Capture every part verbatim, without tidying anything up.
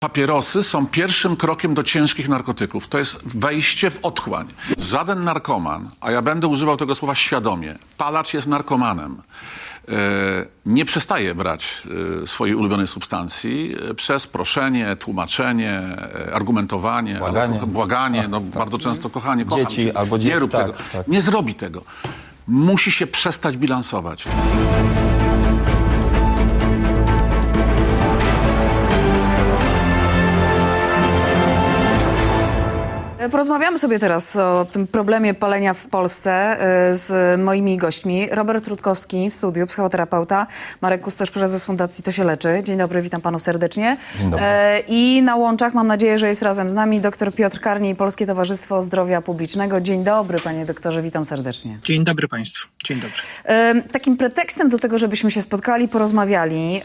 Papierosy są pierwszym krokiem do ciężkich narkotyków. To jest wejście w otchłań. Żaden narkoman, a ja będę używał tego słowa świadomie, palacz jest narkomanem, nie przestaje brać swojej ulubionej substancji przez proszenie, tłumaczenie, argumentowanie, błaganie, błaganie no, tak. bardzo często kochanie, kocham dzieci cię. albo dzieci. Nie rób tak, tego. Tak. Nie zrobi tego. Musi się przestać bilansować. Porozmawiamy sobie teraz o tym problemie palenia w Polsce z moimi gośćmi. Robert Rutkowski w studiu, psychoterapeuta. Marek Kustosz, prezes Fundacji To się leczy. Dzień dobry, witam panów serdecznie. Dzień dobry. I na łączach, mam nadzieję, że jest razem z nami dr Piotr Karniej, Polskie Towarzystwo Zdrowia Publicznego. Dzień dobry, panie doktorze, witam serdecznie. Dzień dobry państwu. Dzień dobry. Takim pretekstem do tego, żebyśmy się spotkali, porozmawiali,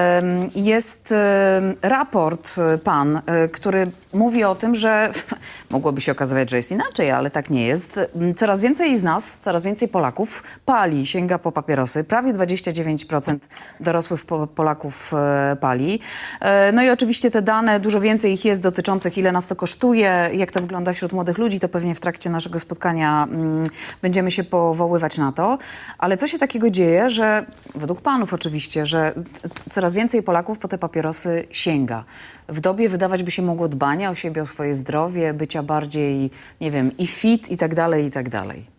jest raport pan, który mówi o tym, że mogłoby się okazywać, że jest inaczej, ale tak nie jest. Coraz więcej z nas, coraz więcej Polaków pali, sięga po papierosy. Prawie dwadzieścia dziewięć procent dorosłych Polaków pali. No i oczywiście te dane, dużo więcej ich jest dotyczących, ile nas to kosztuje, jak to wygląda wśród młodych ludzi, to pewnie w trakcie naszego spotkania będziemy się powoływać na to. Ale co się takiego dzieje, że według panów oczywiście, że coraz więcej Polaków po te papierosy sięga? W dobie wydawać by się mogło dbania o siebie, o swoje zdrowie, bycia bardziej, nie wiem, i fit i tak dalej, i tak dalej.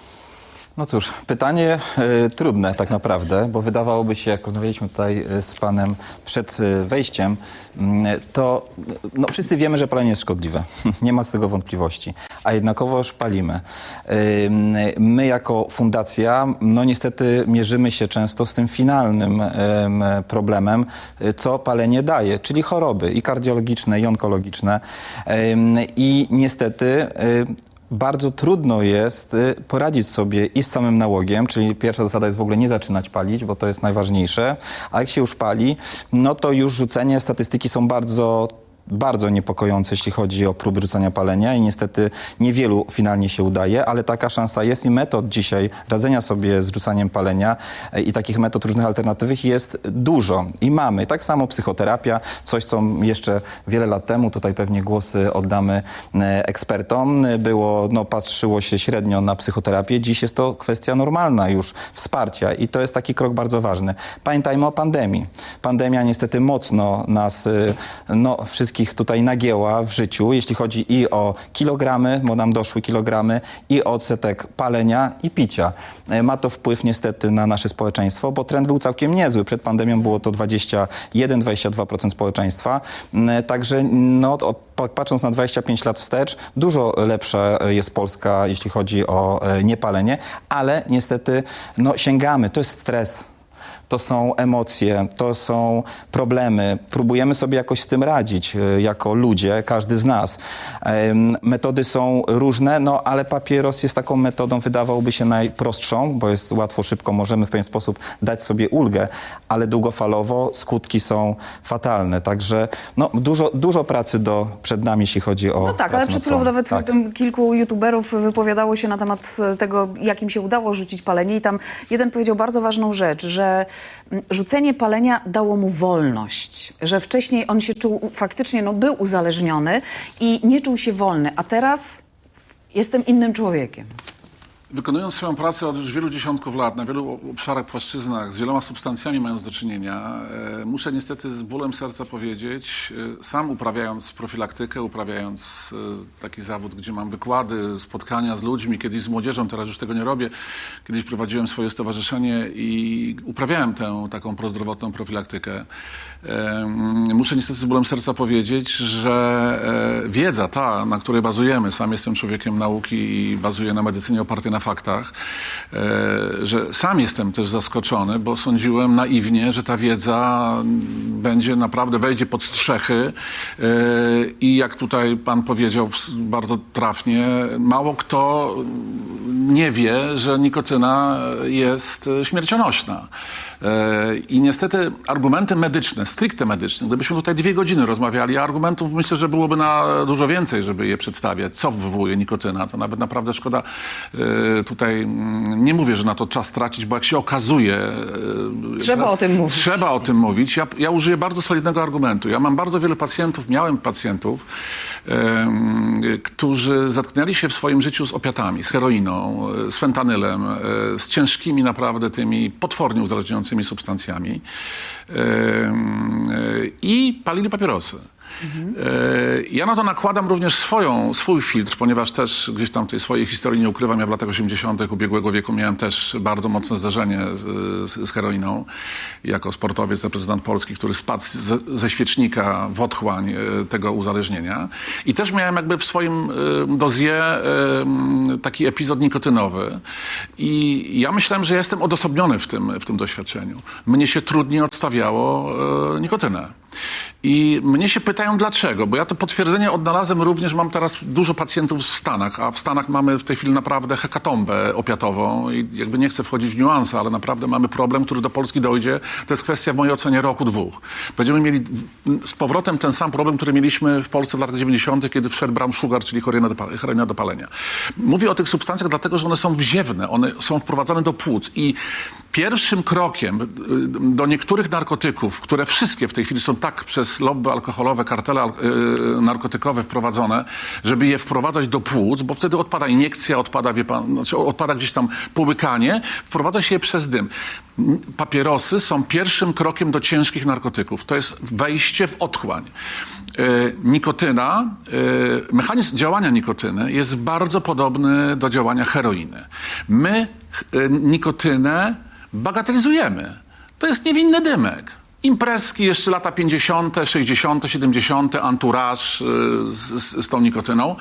No cóż, pytanie y, trudne tak naprawdę, bo wydawałoby się, jak rozmawialiśmy tutaj z panem przed y, wejściem, y, to no, wszyscy wiemy, że palenie jest szkodliwe. Nie ma z tego wątpliwości. A jednakowoż palimy. Y, my jako fundacja, no niestety mierzymy się często z tym finalnym y, problemem, y, co palenie daje, czyli choroby i kardiologiczne, i onkologiczne. Y, I niestety y, bardzo trudno jest poradzić sobie i z samym nałogiem, czyli pierwsza zasada jest w ogóle nie zaczynać palić, bo to jest najważniejsze, a jak się już pali, no to już rzucenie, statystyki są bardzo bardzo niepokojące, jeśli chodzi o próby rzucania palenia i niestety niewielu finalnie się udaje, ale taka szansa jest i metod dzisiaj radzenia sobie z rzucaniem palenia i takich metod różnych alternatywnych jest dużo i mamy. Tak samo psychoterapia, coś co jeszcze wiele lat temu, tutaj pewnie głosy oddamy ekspertom, było, no patrzyło się średnio na psychoterapię, dziś jest to kwestia normalna już wsparcia i to jest taki krok bardzo ważny. Pamiętajmy o pandemii. Pandemia niestety mocno nas, no wszystkich tutaj nagięła w życiu, jeśli chodzi i o kilogramy, bo nam doszły kilogramy, i o odsetek palenia i picia. Ma to wpływ niestety na nasze społeczeństwo, bo trend był całkiem niezły. Przed pandemią było to dwadzieścia jeden do dwudziestu dwóch procent społeczeństwa. Także no, to, patrząc na dwadzieścia pięć lat wstecz, dużo lepsza jest Polska, jeśli chodzi o niepalenie, ale niestety no, sięgamy. To jest stres. To są emocje, to są problemy. Próbujemy sobie jakoś z tym radzić jako ludzie, każdy z nas. Metody są różne, no ale papieros jest taką metodą, wydawałoby się najprostszą, bo jest łatwo, szybko, możemy w pewien sposób dać sobie ulgę, ale długofalowo skutki są fatalne. Także no, dużo, dużo pracy do, przed nami, jeśli chodzi o No tak, ale przed chwilą nawet tak. kilku youtuberów wypowiadało się na temat tego, jak im się udało rzucić palenie i tam jeden powiedział bardzo ważną rzecz, że rzucenie palenia dało mu wolność, że wcześniej on się czuł faktycznie, no był uzależniony i nie czuł się wolny, a teraz jestem innym człowiekiem. Wykonując swoją pracę od już wielu dziesiątków lat, na wielu obszarach, płaszczyznach, z wieloma substancjami mając do czynienia, e, muszę niestety z bólem serca powiedzieć, e, sam uprawiając profilaktykę, uprawiając e, taki zawód, gdzie mam wykłady, spotkania z ludźmi, kiedyś z młodzieżą, teraz już tego nie robię, kiedyś prowadziłem swoje stowarzyszenie i uprawiałem tę taką prozdrowotną profilaktykę. E, muszę niestety z bólem serca powiedzieć, że e, wiedza ta, na której bazujemy, sam jestem człowiekiem nauki i bazuję na medycynie opartej na faktach, że sam jestem też zaskoczony, bo sądziłem naiwnie, że ta wiedza będzie naprawdę, wejdzie pod strzechy i jak tutaj pan powiedział bardzo trafnie, mało kto nie wie, że nikotyna jest śmiercionośna. I niestety argumenty medyczne, stricte medyczne, gdybyśmy tutaj dwie godziny rozmawiali, a argumentów myślę, że byłoby na dużo więcej, żeby je przedstawiać, co wywołuje nikotyna, to nawet naprawdę szkoda tutaj nie mówię, że na to czas tracić, bo jak się okazuje... Trzeba że, o tym mówić. Trzeba o tym mówić. Ja, ja użyję bardzo solidnego argumentu. Ja mam bardzo wiele pacjentów, miałem pacjentów, um, którzy zetknęli się w swoim życiu z opiatami, z heroiną, z fentanylem, z ciężkimi naprawdę tymi potwornie uzależniającymi substancjami um, i palili papierosy. Mhm. Ja na to nakładam również swoją, swój filtr, ponieważ też gdzieś tam tej swojej historii nie ukrywam. Ja w latach osiemdziesiątych ubiegłego wieku miałem też bardzo mocne zdarzenie z, z, z heroiną. Jako sportowiec, reprezentant Polski, który spadł ze, ze świecznika w otchłań tego uzależnienia. I też miałem jakby w swoim dozie taki epizod nikotynowy. I ja myślałem, że ja jestem odosobniony w tym, w tym doświadczeniu. Mnie się trudniej odstawiało nikotynę. I mnie się pytają dlaczego, bo ja to potwierdzenie odnalazłem również, mam teraz dużo pacjentów w Stanach, a w Stanach mamy w tej chwili naprawdę hekatombę opiatową i jakby nie chcę wchodzić w niuanse, ale naprawdę mamy problem, który do Polski dojdzie. To jest kwestia w mojej ocenie roku, dwóch. Będziemy mieli z powrotem ten sam problem, który mieliśmy w Polsce w latach dziewięćdziesiątych, kiedy wszedł brown sugar, czyli heroina do palenia. Mówię o tych substancjach dlatego, że one są wziewne, one są wprowadzane do płuc i pierwszym krokiem do niektórych narkotyków, które wszystkie w tej chwili są tak przez lobby alkoholowe, kartele yy, narkotykowe wprowadzone, żeby je wprowadzać do płuc, bo wtedy odpada iniekcja, odpada, wie pan, znaczy odpada gdzieś tam połykanie, wprowadza się je przez dym. Papierosy są pierwszym krokiem do ciężkich narkotyków. To jest wejście w otchłań. Yy, nikotyna, yy, mechanizm działania nikotyny jest bardzo podobny do działania heroiny. My yy, nikotynę bagatelizujemy. To jest niewinny dymek. Imprezki, jeszcze lata pięćdziesiąte, sześćdziesiąte, siedemdziesiąte, entourage z, z, z tą nikotyną.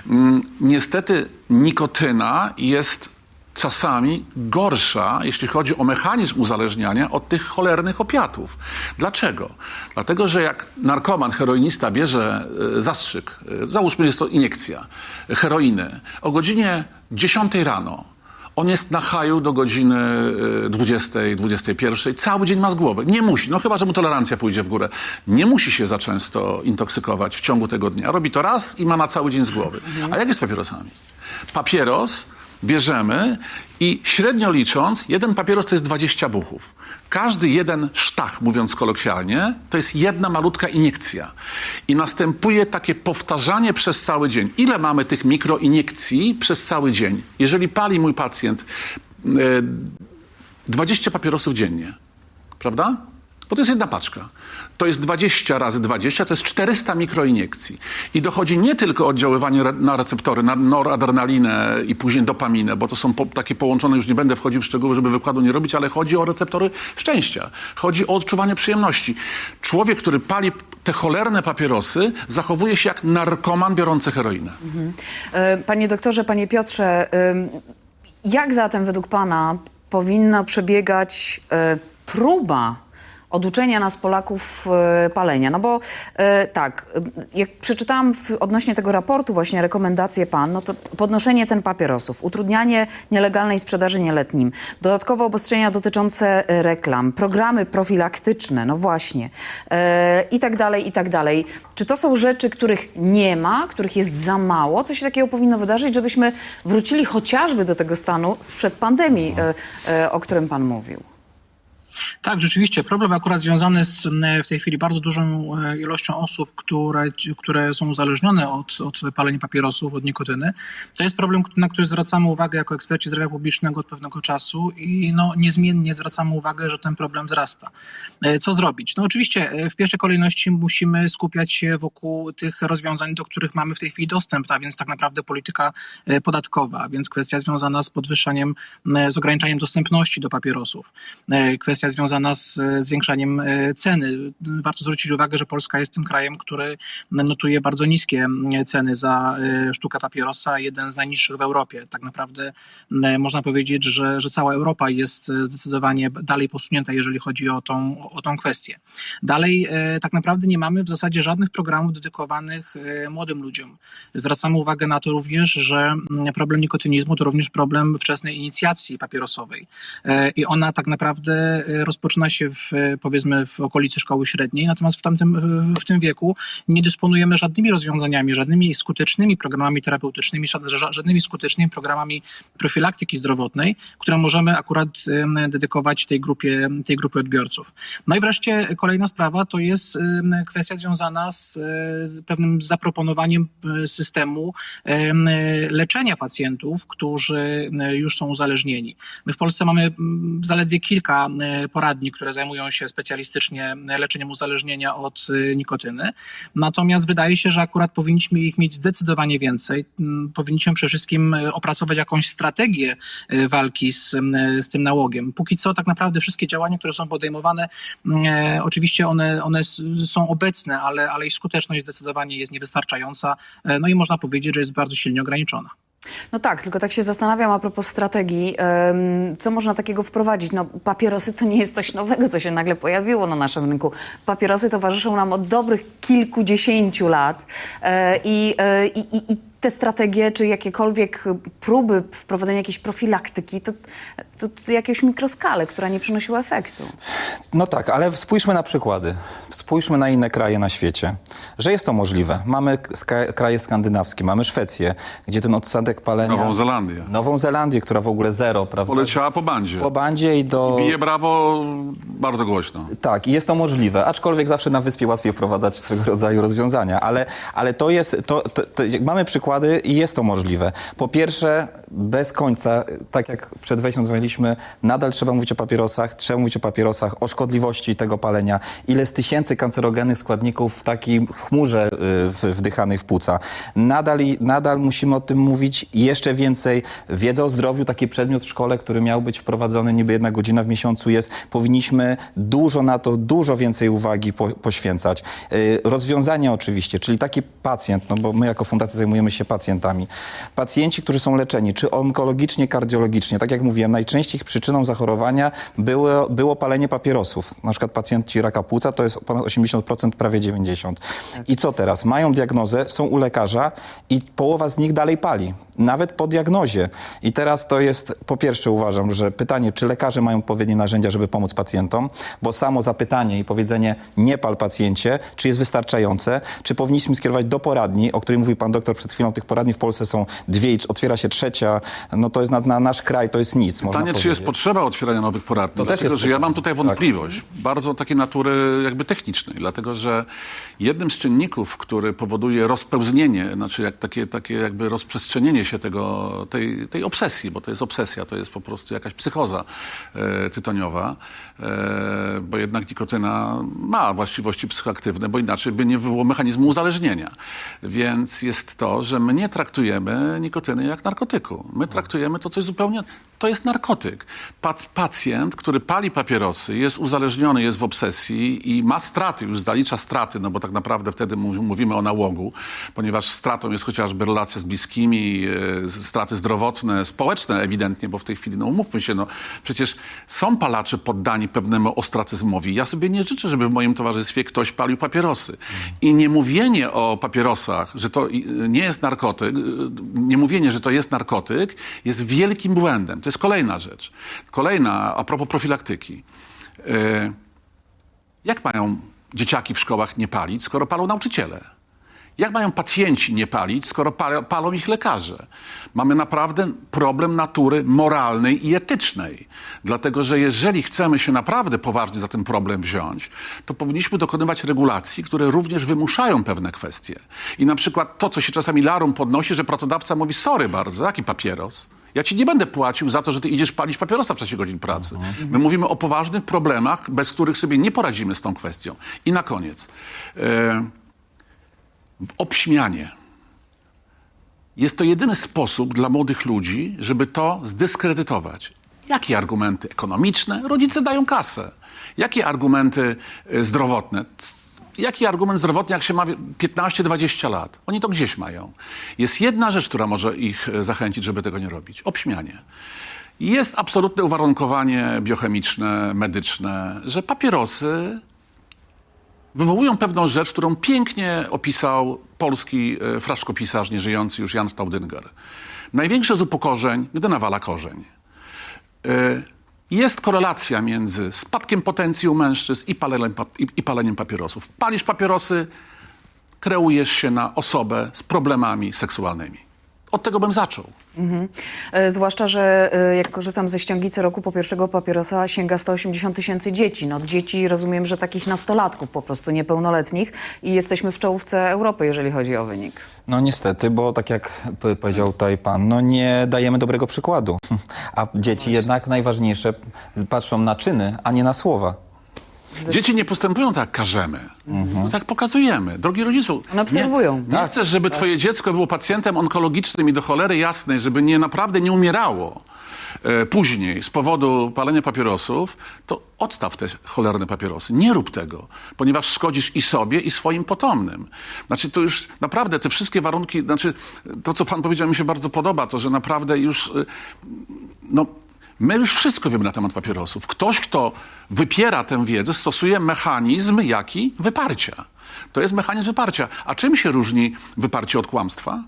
Niestety nikotyna jest czasami gorsza, jeśli chodzi o mechanizm uzależniania, od tych cholernych opiatów. Dlaczego? Dlatego, że jak narkoman, heroinista bierze zastrzyk, załóżmy, jest to iniekcja heroiny, o godzinie dziesiątej rano, on jest na haju do godziny dwudziestej, dwudziestej pierwszej. Cały dzień ma z głowy. Nie musi, no chyba, że mu tolerancja pójdzie w górę. Nie musi się za często intoksykować w ciągu tego dnia. Robi to raz i ma na cały dzień z głowy. A jak jest z papierosami? Papieros bierzemy i średnio licząc, jeden papieros to jest dwadzieścia buchów. Każdy jeden sztach, mówiąc kolokwialnie, to jest jedna malutka iniekcja. I następuje takie powtarzanie przez cały dzień. Ile mamy tych mikroiniekcji przez cały dzień? Jeżeli pali mój pacjent e, dwadzieścia papierosów dziennie, prawda? Bo to jest jedna paczka. To jest dwadzieścia razy dwadzieścia, to jest czterysta mikroiniekcji. I dochodzi nie tylko oddziaływanie na receptory, na noradrenalinę i później dopaminę, bo to są po, takie połączone, już nie będę wchodził w szczegóły, żeby wykładu nie robić, ale chodzi o receptory szczęścia. Chodzi o odczuwanie przyjemności. Człowiek, który pali te cholerne papierosy, zachowuje się jak narkoman biorący heroinę. Mhm. Panie doktorze, panie Piotrze, jak zatem według pana powinna przebiegać próba oduczenia nas Polaków e, palenia. No bo e, tak, jak przeczytałam w, odnośnie tego raportu właśnie rekomendacje pan, no to podnoszenie cen papierosów, utrudnianie nielegalnej sprzedaży nieletnim, dodatkowe obostrzenia dotyczące reklam, programy profilaktyczne, no właśnie, e, i tak dalej, i tak dalej. Czy to są rzeczy, których nie ma, których jest za mało? Co się takiego powinno wydarzyć, żebyśmy wrócili chociażby do tego stanu sprzed pandemii, e, e, o którym pan mówił? Tak, rzeczywiście. Problem akurat związany z w tej chwili bardzo dużą ilością osób, które, które są uzależnione od, od palenia papierosów, od nikotyny, to jest problem, na który zwracamy uwagę jako eksperci zdrowia publicznego od pewnego czasu i no, niezmiennie zwracamy uwagę, że ten problem wzrasta. Co zrobić? No oczywiście w pierwszej kolejności musimy skupiać się wokół tych rozwiązań, do których mamy w tej chwili dostęp, a więc tak naprawdę polityka podatkowa, a więc kwestia związana z podwyższaniem, z ograniczaniem dostępności do papierosów. Kwestia związana z zwiększaniem ceny. Warto zwrócić uwagę, że Polska jest tym krajem, który notuje bardzo niskie ceny za sztukę papierosa, jeden z najniższych w Europie. Tak naprawdę można powiedzieć, że, że cała Europa jest zdecydowanie dalej posunięta, jeżeli chodzi o tą, o tą kwestię. Dalej tak naprawdę nie mamy w zasadzie żadnych programów dedykowanych młodym ludziom. Zwracamy uwagę na to również, że problem nikotynizmu to również problem wczesnej inicjacji papierosowej. I ona tak naprawdę rozpoczyna się w, powiedzmy w okolicy szkoły średniej, natomiast w tamtym w tym wieku nie dysponujemy żadnymi rozwiązaniami, żadnymi skutecznymi programami terapeutycznymi, żadnymi skutecznymi programami profilaktyki zdrowotnej, które możemy akurat dedykować tej grupie, tej grupie odbiorców. No i wreszcie kolejna sprawa to jest kwestia związana z, z pewnym zaproponowaniem systemu leczenia pacjentów, którzy już są uzależnieni. My w Polsce mamy zaledwie kilka poradni, które zajmują się specjalistycznie leczeniem uzależnienia od nikotyny. Natomiast wydaje się, że akurat powinniśmy ich mieć zdecydowanie więcej. Powinniśmy przede wszystkim opracować jakąś strategię walki z, z tym nałogiem. Póki co tak naprawdę wszystkie działania, które są podejmowane, e, oczywiście one, one są obecne, ale, ale ich skuteczność zdecydowanie jest niewystarczająca. E, no i można powiedzieć, że jest bardzo silnie ograniczona. No tak, tylko tak się zastanawiam a propos strategii, co można takiego wprowadzić? No papierosy to nie jest coś nowego, co się nagle pojawiło na naszym rynku. Papierosy towarzyszą nam od dobrych kilkudziesięciu lat i, i, i te strategie, czy jakiekolwiek próby wprowadzenia jakiejś profilaktyki, to, to, to jakieś mikroskale, która nie przynosiła efektu. No tak, ale spójrzmy na przykłady. Spójrzmy na inne kraje na świecie. Że jest to możliwe. Mamy ska- kraje skandynawskie, mamy Szwecję, gdzie ten odsetek palenia... Nową Zelandię. Nową Zelandię, która w ogóle zero, prawda? Poleciała po bandzie. Po bandzie i do... I bije brawo bardzo głośno. Tak, i jest to możliwe, aczkolwiek zawsze na wyspie łatwiej wprowadzać swego rodzaju rozwiązania, ale, ale to jest, to, to, to, mamy przykłady i jest to możliwe. Po pierwsze, bez końca, tak jak przed wejściem rozmawialiśmy, nadal trzeba mówić o papierosach, trzeba mówić o papierosach, o szkodliwości tego palenia, ile z tysięcy kancerogennych składników w takiej chmurze y, wdychanej w płuca. Nadal, nadal musimy o tym mówić i jeszcze więcej. Wiedza o zdrowiu, taki przedmiot w szkole, który miał być wprowadzony niby jedna godzina w miesiącu jest, powinniśmy dużo na to, dużo więcej uwagi po, poświęcać. Y, rozwiązania oczywiście, czyli taki pacjent, no bo my jako fundacja zajmujemy się pacjentami. Pacjenci, którzy są leczeni, czy onkologicznie, kardiologicznie, tak jak mówiłem, najczęściej ich przyczyną zachorowania było, było palenie papierosów. Na przykład pacjenci raka płuca to jest ponad osiemdziesiąt procent, prawie dziewięćdziesiąt procent. I co teraz? Mają diagnozę, są u lekarza i połowa z nich dalej pali. Nawet po diagnozie. I teraz to jest, po pierwsze uważam, że pytanie, czy lekarze mają odpowiednie narzędzia, żeby pomóc pacjentom, bo samo zapytanie i powiedzenie nie pal pacjencie, czy jest wystarczające, czy powinniśmy skierować do poradni, o której mówił pan doktor przed chwilą, tych poradni w Polsce są dwie i otwiera się trzecia, no to jest na, na nasz kraj, to jest nic. Pytanie, czy jest potrzeba otwierania nowych poradni, to dlatego, że ja mam tutaj wątpliwość, tak. bardzo takiej natury jakby technicznej, dlatego, że jednym z czynników, który powoduje rozpełznienie, znaczy jak takie, takie jakby rozprzestrzenienie się tego, tej, tej obsesji, bo to jest obsesja, to jest po prostu jakaś psychoza e, tytoniowa, e, bo jednak nikotyna ma właściwości psychoaktywne, bo inaczej by nie było mechanizmu uzależnienia. Więc jest to, że my nie traktujemy nikotyny jak narkotyku. My traktujemy to coś zupełnie... To jest narkotyk. Pac- pacjent, który pali papierosy, jest uzależniony, jest w obsesji i ma straty, już zalicza straty, no bo tak naprawdę wtedy mówimy o nałogu, ponieważ stratą jest chociażby relacja z bliskimi, e, straty zdrowotne, społeczne ewidentnie, bo w tej chwili, no umówmy się, no przecież są palacze poddani pewnemu ostracyzmowi. Ja sobie nie życzę, żeby w moim towarzystwie ktoś palił papierosy. I nie mówienie o papierosach, że to nie jest narkotyk, nie mówienie, że to jest narkotyk, jest wielkim błędem. To jest kolejna rzecz. Kolejna, a propos profilaktyki. Yy, jak mają dzieciaki w szkołach nie palić, skoro palą nauczyciele? Jak mają pacjenci nie palić, skoro palą, palą ich lekarze? Mamy naprawdę problem natury moralnej i etycznej. Dlatego, że jeżeli chcemy się naprawdę poważnie za ten problem wziąć, to powinniśmy dokonywać regulacji, które również wymuszają pewne kwestie. I na przykład to, co się czasami larum podnosi, że pracodawca mówi, sorry bardzo, jaki papieros? Ja ci nie będę płacił za to, że ty idziesz palić papierosa w czasie godzin pracy. My mówimy o poważnych problemach, bez których sobie nie poradzimy z tą kwestią. I na koniec. Yy, obśmianie. Jest to jedyny sposób dla młodych ludzi, żeby to zdyskredytować. Jakie argumenty ekonomiczne? Rodzice dają kasę. Jakie argumenty zdrowotne? Jaki argument zdrowotny, jak się ma piętnaście dwadzieścia lat? Oni to gdzieś mają. Jest jedna rzecz, która może ich zachęcić, żeby tego nie robić. Obśmianie. Jest absolutne uwarunkowanie biochemiczne, medyczne, że papierosy wywołują pewną rzecz, którą pięknie opisał polski fraszkopisarz, nieżyjący już Jan Staudinger. Największe z upokorzeń, gdy nawala korzeń. Jest korelacja między spadkiem potencji u mężczyzn i paleniem, i, i paleniem papierosów. Palisz papierosy, kreujesz się na osobę z problemami seksualnymi. Od tego bym zaczął. Mhm. E, zwłaszcza, że e, jak korzystam ze ściągi co roku po pierwszego papierosa, sięga sto osiemdziesiąt tysięcy dzieci. No dzieci, rozumiem, że takich nastolatków po prostu, niepełnoletnich i jesteśmy w czołówce Europy, jeżeli chodzi o wynik. No niestety, bo tak jak p- powiedział tutaj pan, no nie dajemy dobrego przykładu. A dzieci jednak najważniejsze patrzą na czyny, a nie na słowa. Dzieci nie postępują tak, jak każemy. Mhm. Tak pokazujemy. Drogi rodzicu, One obserwują. Nie, nie chcesz, żeby twoje dziecko było pacjentem onkologicznym i do cholery jasnej, żeby nie naprawdę nie umierało e, później z powodu palenia papierosów, to odstaw te cholerne papierosy. Nie rób tego, ponieważ szkodzisz i sobie, i swoim potomnym. Znaczy, to już naprawdę te wszystkie warunki, znaczy, to, co pan powiedział, mi się bardzo podoba, to, że naprawdę już, e, no, my już wszystko wiemy na temat papierosów. Ktoś, kto wypiera tę wiedzę, stosuje mechanizm jaki? Wyparcia. To jest mechanizm wyparcia. A czym się różni wyparcie od kłamstwa?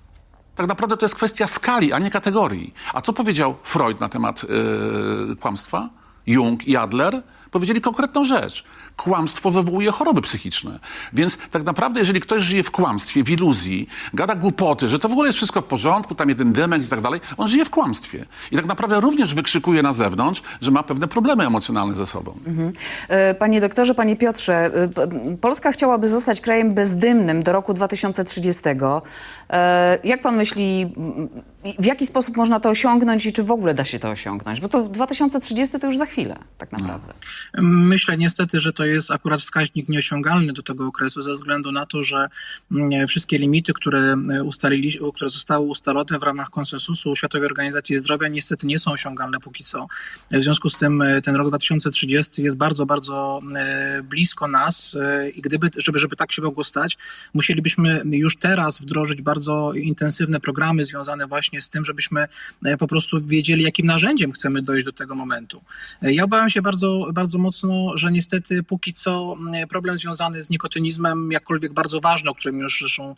Tak naprawdę to jest kwestia skali, a nie kategorii. A co powiedział Freud na temat yy, kłamstwa? Jung i Adler powiedzieli konkretną rzecz. Kłamstwo wywołuje choroby psychiczne. Więc tak naprawdę, jeżeli ktoś żyje w kłamstwie, w iluzji, gada głupoty, że to w ogóle jest wszystko w porządku, tam jeden dymek i tak dalej, on żyje w kłamstwie. I tak naprawdę również wykrzykuje na zewnątrz, że ma pewne problemy emocjonalne ze sobą. Mhm. Panie doktorze, panie Piotrze, Polska chciałaby zostać krajem bezdymnym do roku dwa tysiące trzydziestego. Jak pan myśli, w jaki sposób można to osiągnąć i czy w ogóle da się to osiągnąć? Bo to dwa tysiące trzydziesty to już za chwilę, tak naprawdę. Myślę niestety, że to jest akurat wskaźnik nieosiągalny do tego okresu ze względu na to, że wszystkie limity, które, ustalili, które zostały ustalone w ramach konsensusu Światowej Organizacji Zdrowia niestety nie są osiągalne póki co. W związku z tym ten rok dwa tysiące trzydziesty jest bardzo, bardzo blisko nas i gdyby, żeby, żeby tak się mogło stać, musielibyśmy już teraz wdrożyć bardzo intensywne programy związane właśnie z tym, żebyśmy po prostu wiedzieli, jakim narzędziem chcemy dojść do tego momentu. Ja obawiam się bardzo, bardzo mocno, że niestety póki co problem związany z nikotynizmem, jakkolwiek bardzo ważny, o którym już zresztą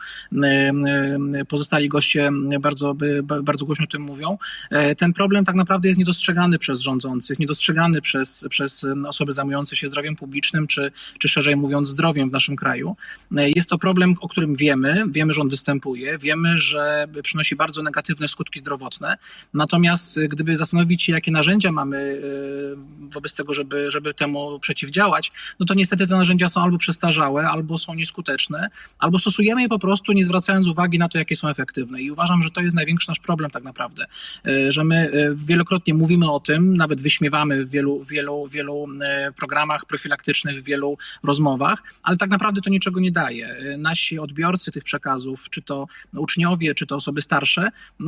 pozostali goście bardzo, bardzo głośno o tym mówią, ten problem tak naprawdę jest niedostrzegany przez rządzących, niedostrzegany przez, przez osoby zajmujące się zdrowiem publicznym, czy, czy szerzej mówiąc zdrowiem w naszym kraju. Jest to problem, o którym wiemy, wiemy, że on występuje, wiemy, że przynosi bardzo negatywne skutki zdrowotne, natomiast gdyby zastanowić się, jakie narzędzia mamy wobec tego, żeby, żeby temu przeciwdziałać, no to niestety te narzędzia są albo przestarzałe, albo są nieskuteczne, albo stosujemy je po prostu nie zwracając uwagi na to, jakie są efektywne. I uważam, że to jest największy nasz problem tak naprawdę, że my wielokrotnie mówimy o tym, nawet wyśmiewamy w wielu, wielu, wielu programach profilaktycznych, w wielu rozmowach, ale tak naprawdę to niczego nie daje. Nasi odbiorcy tych przekazów, czy to uczniowie, czy to osoby starsze,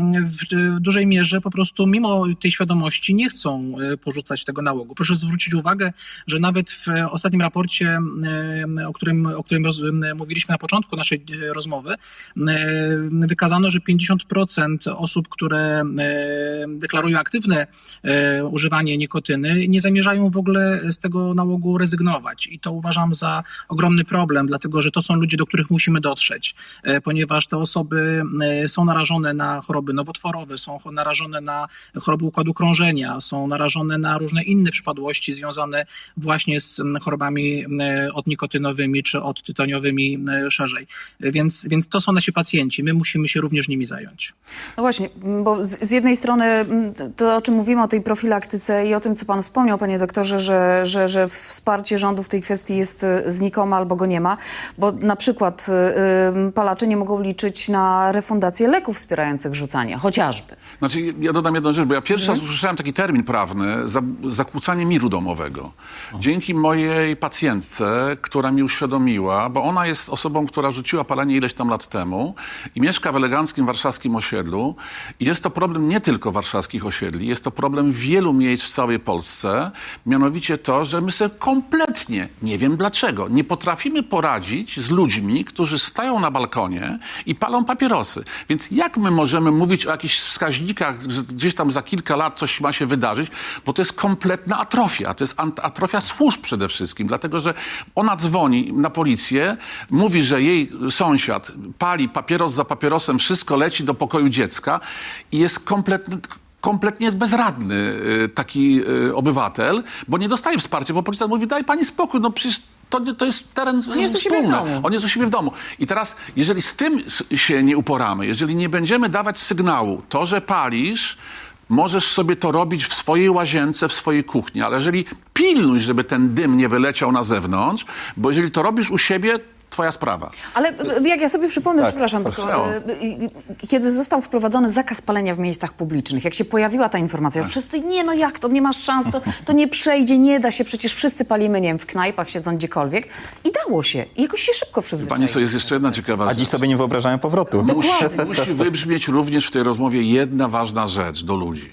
w dużej mierze po prostu mimo tej świadomości nie chcą porzucać tego nałogu. Proszę zwrócić uwagę, że nawet w ostatnim raporcie, o którym, o którym roz, mówiliśmy na początku naszej rozmowy, wykazano, że pięćdziesiąt procent osób, które deklarują aktywne używanie nikotyny, nie zamierzają w ogóle z tego nałogu rezygnować. I to uważam za ogromny problem, dlatego że to są ludzie, do których musimy dotrzeć, ponieważ te osoby są narażone na choroby nowotworowe, są narażone na choroby układu krążenia, są narażone na różne inne przypadłości związane właśnie z chorobami odnikotynowymi czy odtytoniowymi szerzej. Więc, więc to są nasi pacjenci. My musimy się również nimi zająć. No właśnie, bo z, z jednej strony to, o czym mówimy, o tej profilaktyce i o tym, co pan wspomniał, panie doktorze, że, że, że wsparcie rządu w tej kwestii jest znikome albo go nie ma, bo na przykład y, palacze nie mogą liczyć na refundację leków wspierających rzucanie, chociażby. Znaczy, ja dodam jedną rzecz, bo ja pierwszy raz usłyszałem taki termin prawny, za, zakłócanie miru domowego. Dzięki mojej pacjentce, która mi uświadomiła, bo ona jest osobą, która rzuciła palenie ileś tam lat temu i mieszka w eleganckim warszawskim osiedlu. I jest to problem nie tylko warszawskich osiedli, jest to problem wielu miejsc w całej Polsce, mianowicie to, że my sobie kompletnie, nie wiem dlaczego, nie potrafimy poradzić z ludźmi, którzy stają na balkonie i palą papierosy. Więc jak my możemy mówić o jakichś wskaźnikach, że gdzieś tam za kilka lat coś ma się wydarzyć, bo to jest kompletna atrofia. To jest atrofia służb przede wszystkim, dlatego że ona dzwoni na policję, mówi, że jej sąsiad pali papieros za papierosem, wszystko leci do pokoju dziecka i jest kompletny kompletnie jest bezradny y, taki y, obywatel, bo nie dostaje wsparcia, bo policjant mówi, daj pani spokój, no przecież to, to jest teren On jest u siebie w wspólny. domu. On jest u siebie w domu. I teraz, jeżeli z tym s- się nie uporamy, jeżeli nie będziemy dawać sygnału, to, że palisz, możesz sobie to robić w swojej łazience, w swojej kuchni, ale jeżeli pilnuj, żeby ten dym nie wyleciał na zewnątrz, bo jeżeli to robisz u siebie, twoja sprawa. Ale jak ja sobie przypomnę, Tak, przepraszam, proszę. tylko, y, y, kiedy został wprowadzony zakaz palenia w miejscach publicznych, jak się pojawiła ta informacja, że wszyscy, nie no jak to, nie masz szans, to, to nie przejdzie, nie da się, przecież wszyscy palimy, nie wiem, w knajpach, siedząc gdziekolwiek. I dało się. I jakoś się szybko przyzwyczaiło. Pani, co jest jeszcze jedna ciekawa A rzecz. dziś sobie nie wyobrażają powrotu. Musi, musi wybrzmieć również w tej rozmowie jedna ważna rzecz do ludzi.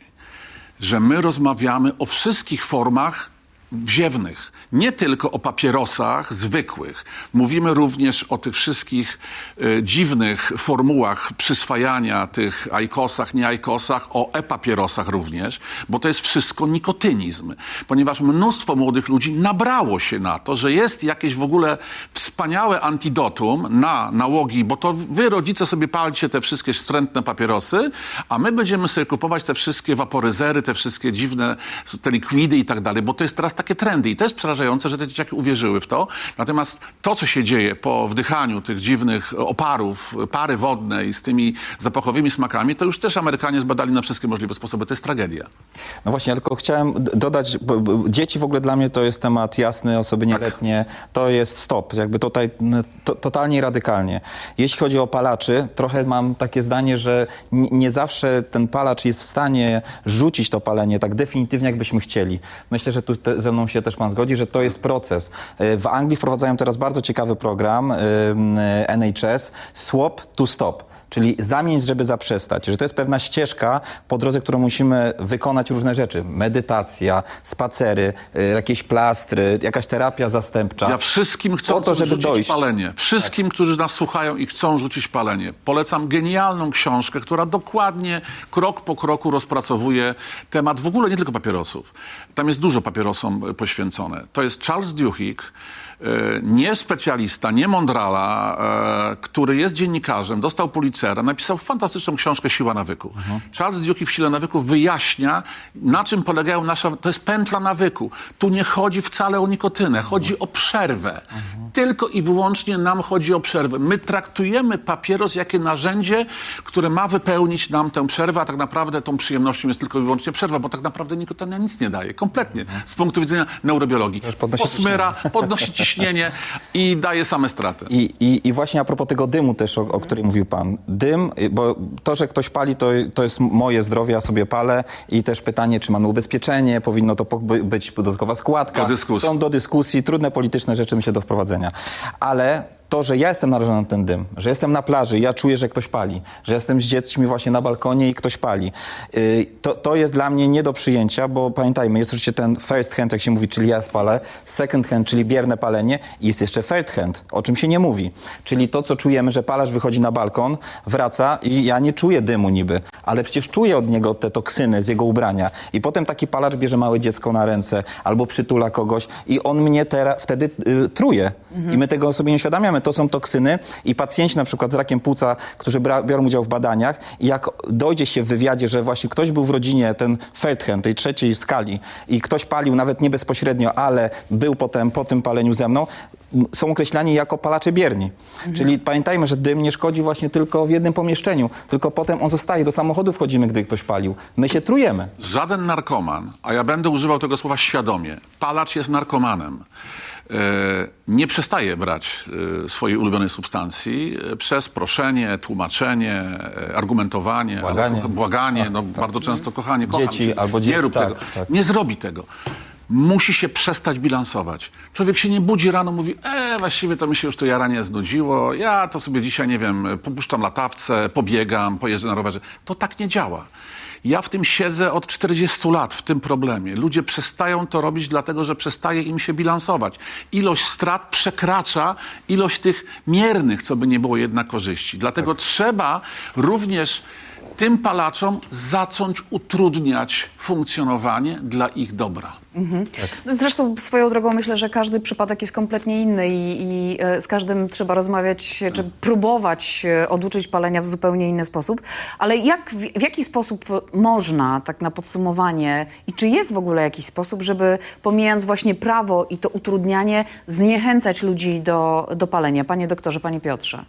Że my rozmawiamy o wszystkich formach wziewnych. Nie tylko o papierosach zwykłych. Mówimy również o tych wszystkich e, dziwnych formułach przyswajania, tych ajkosach, nie ajkosach, o e-papierosach również, bo to jest wszystko nikotynizm. Ponieważ mnóstwo młodych ludzi nabrało się na to, że jest jakieś w ogóle wspaniałe antidotum na nałogi, bo to wy, rodzice, sobie palcie te wszystkie wstrętne papierosy, a my będziemy sobie kupować te wszystkie waporyzery, te wszystkie dziwne, te likwidy i tak dalej, bo to jest teraz takie trendy i to jest przerażające, że te dzieciaki uwierzyły w to. Natomiast to, co się dzieje po wdychaniu tych dziwnych oparów, pary wodnej z tymi zapachowymi smakami, to już też Amerykanie zbadali na wszystkie możliwe sposoby. To jest tragedia. No właśnie, ja tylko chciałem d- dodać, bo, bo dzieci w ogóle dla mnie to jest temat jasny, osoby nieletnie, to jest stop, jakby tutaj n- to, totalnie i radykalnie. Jeśli chodzi o palaczy, trochę mam takie zdanie, że n- nie zawsze ten palacz jest w stanie rzucić to palenie tak definitywnie, jakbyśmy chcieli. Myślę, że tu te, ze mną się też pan zgodzi, że to jest proces. Y, W Anglii wprowadzają teraz bardzo ciekawy program y, y, N H S, Swap to Stop. Czyli zamień, żeby zaprzestać. Że to jest pewna ścieżka po drodze, którą musimy wykonać różne rzeczy. Medytacja, spacery, y, jakieś plastry, jakaś terapia zastępcza. Ja wszystkim chcę Po to, żeby rzucić dojść. palenie. Wszystkim, którzy nas słuchają i chcą rzucić palenie. Polecam genialną książkę, która dokładnie krok po kroku rozpracowuje temat w ogóle nie tylko papierosów. Tam jest dużo papierosom e, poświęcone. To jest Charles Duhigg, e, nie specjalista, nie mądrala, e, który jest dziennikarzem, dostał Pulitzera, napisał fantastyczną książkę Siła nawyku. Charles Duhigg w Sile nawyku wyjaśnia, na czym polegają nasza... To jest pętla nawyku. Tu nie chodzi wcale o nikotynę, chodzi o przerwę. Tylko i wyłącznie nam chodzi o przerwę. My traktujemy papieros jako narzędzie, które ma wypełnić nam tę przerwę, a tak naprawdę tą przyjemnością jest tylko i wyłącznie przerwa, bo tak naprawdę nikotyna nic nie daje. Kompletnie. Z punktu widzenia neurobiologii. podnosi Posmyra, podnosi ciśnienie i daje same straty. I, i, I właśnie a propos tego dymu też, o, o którym mówił pan. Dym, y, bo to, że ktoś pali, to, to jest moje zdrowie, ja sobie palę i też pytanie, czy mamy ubezpieczenie, powinno to po- by- być dodatkowa składka. Do dyskusji. Są do dyskusji, trudne polityczne rzeczy, myślę, do wprowadzenia. Ale to, że ja jestem narażony na ten dym, że jestem na plaży i ja czuję, że ktoś pali, że jestem z dziećmi właśnie na balkonie i ktoś pali, yy, to, to jest dla mnie nie do przyjęcia, bo pamiętajmy, jest oczywiście ten first hand, jak się mówi, czyli ja spalę, second hand, czyli bierne palenie i jest jeszcze third hand, o czym się nie mówi. Czyli to, co czujemy, że palacz wychodzi na balkon, wraca i ja nie czuję dymu niby, ale przecież czuję od niego te toksyny z jego ubrania i potem taki palacz bierze małe dziecko na ręce albo przytula kogoś i on mnie tera, wtedy y, truje. I my tego sobie nie uświadamiamy. To są toksyny i pacjenci na przykład z rakiem płuca, którzy bra- biorą udział w badaniach i jak dojdzie się w wywiadzie, że właśnie ktoś był w rodzinie, ten third hand, tej trzeciej skali i ktoś palił nawet nie bezpośrednio, ale był potem po tym paleniu ze mną, m, są określani jako palacze bierni. Czyli pamiętajmy, że dym nie szkodzi właśnie tylko w jednym pomieszczeniu, tylko potem on zostaje, do samochodu wchodzimy, gdy ktoś palił. My się trujemy. Żaden narkoman, a ja będę używał tego słowa świadomie, palacz jest narkomanem, e, nie przestaje brać e, swojej ulubionej substancji e, przez proszenie, tłumaczenie, e, argumentowanie, Błaganie. albo, błaganie, no, bardzo często kochanie, kocham Dzieci cię. albo Nie dzieci, rób tak, tego. tak. Nie zrobi tego. Musi się przestać bilansować. Człowiek się nie budzi rano, mówi, e, właściwie to mi się już to jaranie znudziło, ja to sobie dzisiaj, nie wiem, popuszczam latawce, pobiegam, pojeżdżę na rowerze. To tak nie działa. Ja w tym siedzę od czterdziestu lat, w tym problemie. Ludzie przestają to robić, dlatego że przestaje im się bilansować. Ilość strat przekracza ilość tych miernych, co by nie było jednak korzyści. Dlatego trzeba również tym palaczom zacząć utrudniać funkcjonowanie dla ich dobra. Mhm. Tak. Zresztą swoją drogą myślę, że każdy przypadek jest kompletnie inny i, i z każdym trzeba rozmawiać, czy próbować oduczyć palenia w zupełnie inny sposób. Ale jak, w, w jaki sposób można, tak na podsumowanie, i czy jest w ogóle jakiś sposób, żeby pomijając właśnie prawo i to utrudnianie, zniechęcać ludzi do, do palenia? Panie doktorze, panie Piotrze.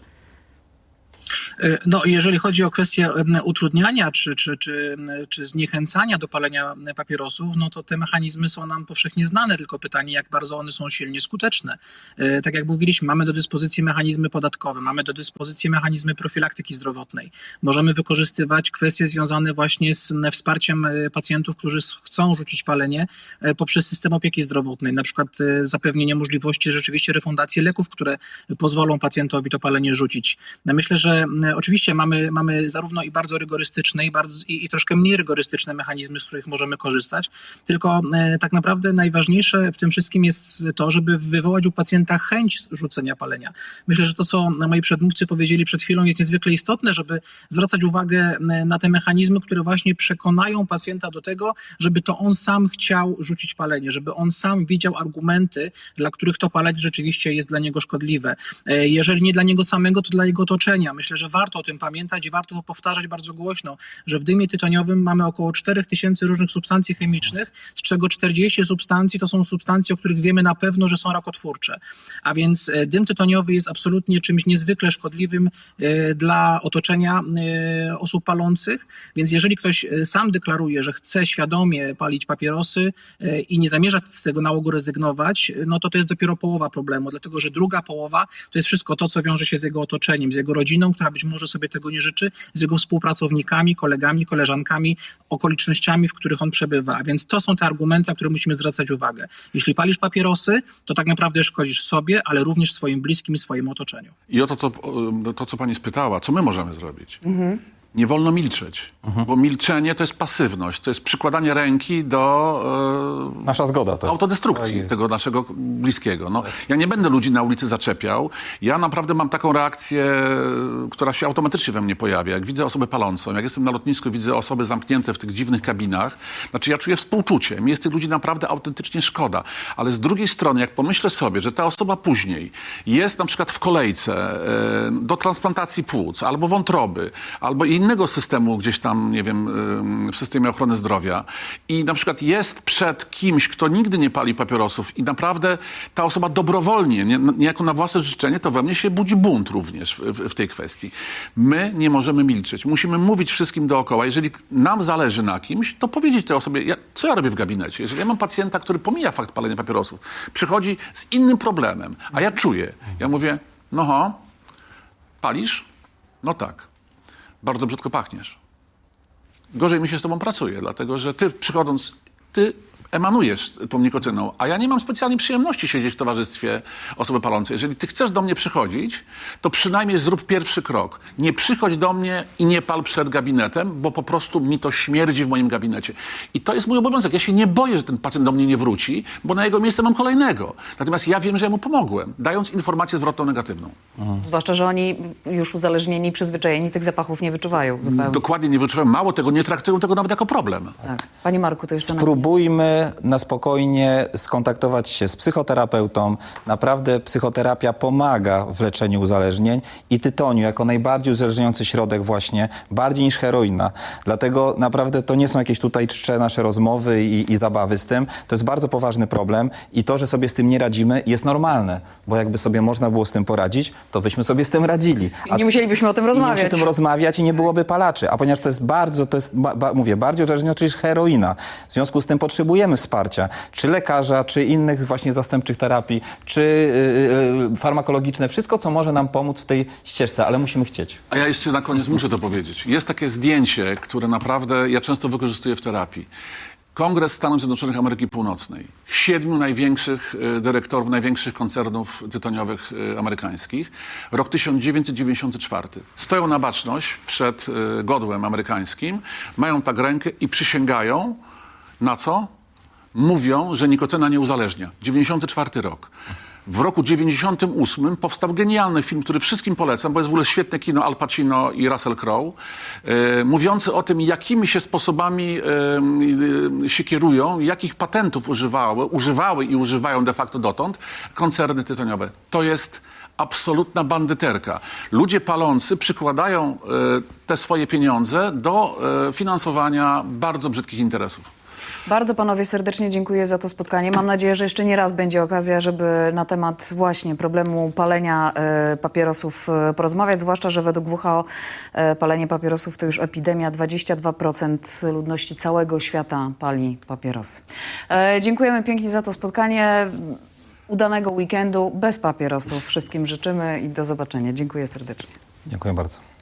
No, jeżeli chodzi o kwestię utrudniania czy, czy, czy, czy zniechęcania do palenia papierosów, no to te mechanizmy są nam powszechnie znane, tylko pytanie, jak bardzo one są silnie skuteczne. Tak jak mówiliśmy, mamy do dyspozycji mechanizmy podatkowe, mamy do dyspozycji mechanizmy profilaktyki zdrowotnej. Możemy wykorzystywać kwestie związane właśnie z wsparciem pacjentów, którzy chcą rzucić palenie poprzez system opieki zdrowotnej, na przykład zapewnienie możliwości rzeczywiście refundacji leków, które pozwolą pacjentowi to palenie rzucić. Myślę, że oczywiście mamy, mamy zarówno i bardzo rygorystyczne i, bardzo, i, i troszkę mniej rygorystyczne mechanizmy, z których możemy korzystać, tylko e, tak naprawdę najważniejsze w tym wszystkim jest to, żeby wywołać u pacjenta chęć rzucenia palenia. Myślę, że to, co moi przedmówcy powiedzieli przed chwilą, jest niezwykle istotne, żeby zwracać uwagę na te mechanizmy, które właśnie przekonają pacjenta do tego, żeby to on sam chciał rzucić palenie, żeby on sam widział argumenty, dla których to palenie rzeczywiście jest dla niego szkodliwe. E, jeżeli nie dla niego samego, to dla jego otoczenia. Myślę, że warto o tym pamiętać i warto to powtarzać bardzo głośno, że w dymie tytoniowym mamy około cztery tysiące różnych substancji chemicznych, z czego czterdzieści substancji to są substancje, o których wiemy na pewno, że są rakotwórcze. A więc dym tytoniowy jest absolutnie czymś niezwykle szkodliwym dla otoczenia osób palących, więc jeżeli ktoś sam deklaruje, że chce świadomie palić papierosy i nie zamierza z tego nałogu rezygnować, no to to jest dopiero połowa problemu, dlatego że druga połowa to jest wszystko to, co wiąże się z jego otoczeniem, z jego rodziną, która być może sobie tego nie życzy, z jego współpracownikami, kolegami, koleżankami, okolicznościami, w których on przebywa. A więc to są te argumenty, na które musimy zwracać uwagę. Jeśli palisz papierosy, to tak naprawdę szkodzisz sobie, ale również swoim bliskim i swojemu otoczeniu. I o to, co, to, co pani spytała, co my możemy zrobić? Mhm. Nie wolno milczeć, mhm. bo milczenie to jest pasywność, to jest przykładanie ręki do e, Nasza zgoda, tak. autodestrukcji tak tego naszego bliskiego. No, tak. Ja nie będę ludzi na ulicy zaczepiał. Ja naprawdę mam taką reakcję, która się automatycznie we mnie pojawia. Jak widzę osobę palącą, jak jestem na lotnisku, widzę osoby zamknięte w tych dziwnych kabinach, znaczy ja czuję współczucie. Mi jest tych ludzi naprawdę autentycznie szkoda. Ale z drugiej strony, jak pomyślę sobie, że ta osoba później jest na przykład w kolejce e, do transplantacji płuc, albo wątroby, albo innej innego systemu gdzieś tam, nie wiem, w systemie ochrony zdrowia i na przykład jest przed kimś, kto nigdy nie pali papierosów i naprawdę ta osoba dobrowolnie, nie, niejako na własne życzenie, to we mnie się budzi bunt również w, w, w tej kwestii. My nie możemy milczeć. Musimy mówić wszystkim dookoła. Jeżeli nam zależy na kimś, to powiedzieć tej osobie, ja, co ja robię w gabinecie. Jeżeli ja mam pacjenta, który pomija fakt palenia papierosów, przychodzi z innym problemem, a ja czuję, ja mówię, no ho, palisz? No tak. Bardzo brzydko pachniesz. Gorzej mi się z tobą pracuje, dlatego że ty przychodząc, ty emanujesz tą nikotyną, a ja nie mam specjalnej przyjemności siedzieć w towarzystwie osoby palącej. Jeżeli ty chcesz do mnie przychodzić, to przynajmniej zrób pierwszy krok. Nie przychodź do mnie i nie pal przed gabinetem, bo po prostu mi to śmierdzi w moim gabinecie. I to jest mój obowiązek. Ja się nie boję, że ten pacjent do mnie nie wróci, bo na jego miejsce mam kolejnego. Natomiast ja wiem, że ja mu pomogłem, dając informację zwrotną negatywną. Mhm. Zwłaszcza, że oni już uzależnieni, przyzwyczajeni tych zapachów nie wyczuwają zupełnie. Dokładnie nie wyczuwają. Mało tego, nie traktują tego nawet jako problem. Tak. Panie Marku, to jest to Spróbujmy na spokojnie skontaktować się z psychoterapeutą. Naprawdę psychoterapia pomaga w leczeniu uzależnień i tytoniu jako najbardziej uzależniający środek właśnie, bardziej niż heroina. Dlatego naprawdę to nie są jakieś tutaj czcze nasze rozmowy i, i zabawy z tym. To jest bardzo poważny problem i to, że sobie z tym nie radzimy, jest normalne, bo jakby sobie można było z tym poradzić, to byśmy sobie z tym radzili. A, I nie musielibyśmy o tym rozmawiać. I nie o tym rozmawiać i nie byłoby palaczy. A ponieważ to jest bardzo, to jest, ba, ba, mówię, bardziej uzależniające niż heroina. W związku z tym potrzebujemy wsparcia. Czy lekarza, czy innych właśnie zastępczych terapii, czy yy, yy, farmakologiczne. Wszystko, co może nam pomóc w tej ścieżce, ale musimy chcieć. A ja jeszcze na koniec muszę to powiedzieć. Jest takie zdjęcie, które naprawdę ja często wykorzystuję w terapii. Kongres Stanów Zjednoczonych Ameryki Północnej. Siedmiu największych dyrektorów, największych koncernów tytoniowych amerykańskich. Rok tysiąc dziewięćset dziewięćdziesiąty czwarty. Stoją na baczność przed godłem amerykańskim, mają tak rękę i przysięgają na co? Mówią, że nikotyna nie uzależnia. dziewięćdziesiąty czwarty rok. W roku dziewięćdziesiątym ósmym powstał genialny film, który wszystkim polecam, bo jest w ogóle świetne kino Al Pacino i Russell Crowe, e, mówiący o tym, jakimi się sposobami e, się kierują, jakich patentów używały, używały i używają de facto dotąd koncerny tytoniowe. To jest absolutna bandyterka. Ludzie palący przykładają e, te swoje pieniądze do e, finansowania bardzo brzydkich interesów. Bardzo panowie serdecznie dziękuję za to spotkanie. Mam nadzieję, że jeszcze nie raz będzie okazja, żeby na temat właśnie problemu palenia e, papierosów e, porozmawiać, zwłaszcza, że według W H O e, palenie papierosów to już epidemia. dwadzieścia dwa procent ludności całego świata pali papierosy. E, dziękujemy pięknie za to spotkanie. Udanego weekendu bez papierosów wszystkim życzymy i do zobaczenia. Dziękuję serdecznie. Dziękuję bardzo.